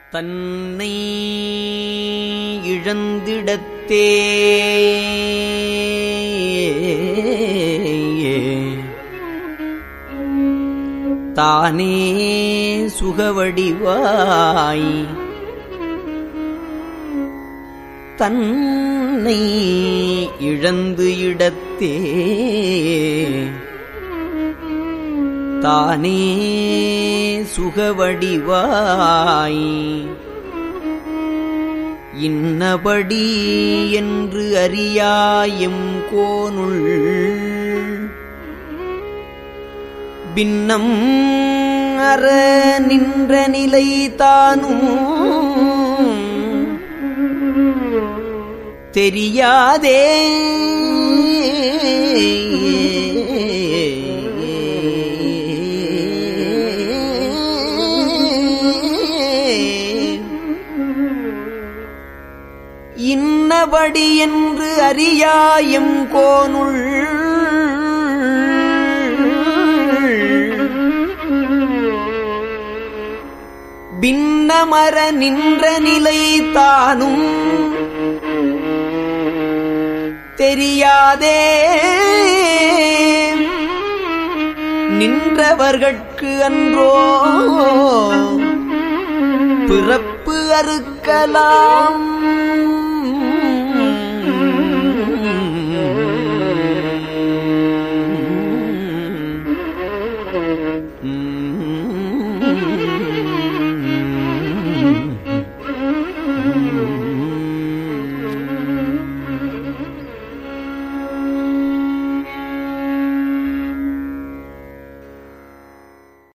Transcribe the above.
தன்னை இழந்திடத்தே தானே சுகவடிவாய் தன்னை இழந்து இடத்தே தானே சுகவடிவாய் இன்னபடி என்று அறியாயும் கோனுள் பின்னம் அற நின்ற நிலை தானும் தெரியாதே இன்னபடி என்று அறியாயும் கோனுள் பின்னமர நின்ற நிலை தானும் தெரியாதே நின்றவர்கட்கு அன்றோ பிறப்பு அறுக்கலாம்